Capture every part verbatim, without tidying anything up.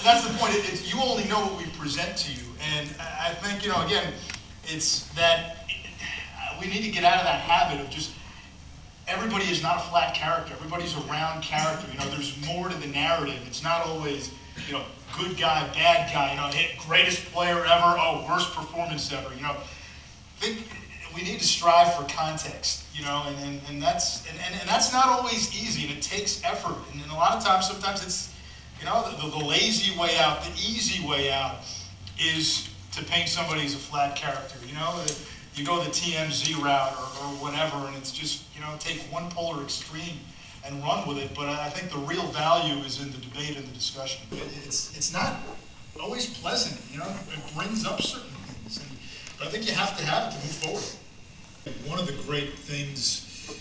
that's the point. It, it's, you only know what we present to you, and I I think, you know, again, it's that we need to get out of that habit of just everybody is not a flat character. Everybody's a round character. You know, there's more to the narrative. It's not always, you know, good guy, bad guy. You know, hey, greatest player ever. Oh, worst performance ever. You know, I think we need to strive for context. You know, and and, and that's and, and, and that's not always easy, and it takes effort. And, and a lot of times, sometimes it's, you know, the, the, the lazy way out, the easy way out, is to paint somebody as a flat character. You know. You go the T M Z route or, or whatever, and it's just, you know, take one polar extreme and run with it. But I think the real value is in the debate and the discussion. It, it's it's not always pleasant, you know. It brings up certain things, and, but I think you have to have it to move forward. One of the great things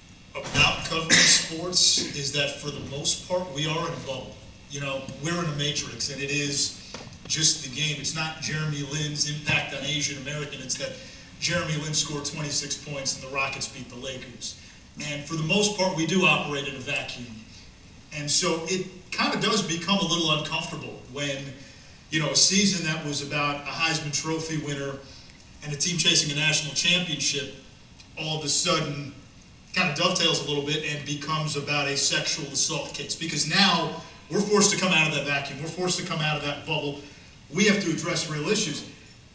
about covering sports is that for the most part we are in a bubble. You know, we're in a matrix, and it is just the game. It's not Jeremy Lin's impact on Asian American. It's that Jeremy Lin scored twenty-six points and the Rockets beat the Lakers. And for the most part, we do operate in a vacuum. And so it kind of does become a little uncomfortable when, you know, a season that was about a Heisman Trophy winner and a team chasing a national championship all of a sudden kind of dovetails a little bit and becomes about a sexual assault case. Because now we're forced to come out of that vacuum. We're forced to come out of that bubble. We have to address real issues.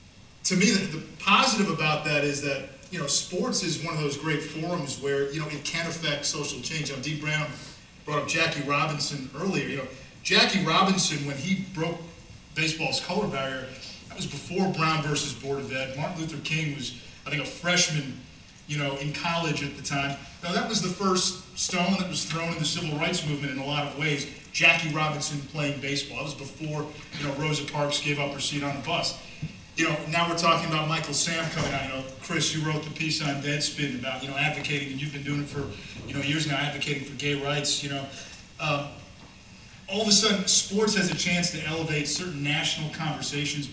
To me, the, the positive about that is that, you know, sports is one of those great forums where, you know, it can affect social change. You know, Dee Brown brought up Jackie Robinson earlier. You know, Jackie Robinson, when he broke baseball's color barrier, that was before Brown versus Board of Ed. Martin Luther King was, I think, a freshman, you know, in college at the time. Now, that was the first stone that was thrown in the civil rights movement in a lot of ways. Jackie Robinson playing baseball. That was before, you know, Rosa Parks gave up her seat on the bus. You know, now we're talking about Michael Sam coming out. You know, Chris, you wrote the piece on Deadspin about, you know, advocating, and you've been doing it for, you know, years now, advocating for gay rights. You know, um, all of a sudden, sports has a chance to elevate certain national conversations